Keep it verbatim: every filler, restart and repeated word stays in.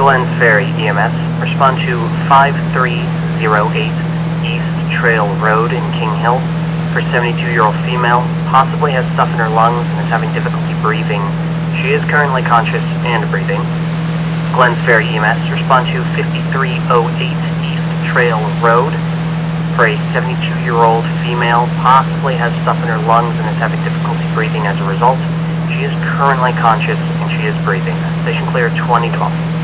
Glens Ferry E M S. Respond to five three zero eight East Trail Road in King Hill for seventy-two-year-old female, possibly has stuff in her lungs and is having difficulty breathing. She is currently conscious and breathing. Glens Ferry E M S. Respond to fifty-three oh eight East Trail Road for a seventy-two-year-old female, possibly has stuff in her lungs and is having difficulty breathing as a result. She is currently conscious and she is breathing. Station clear twenty twelve.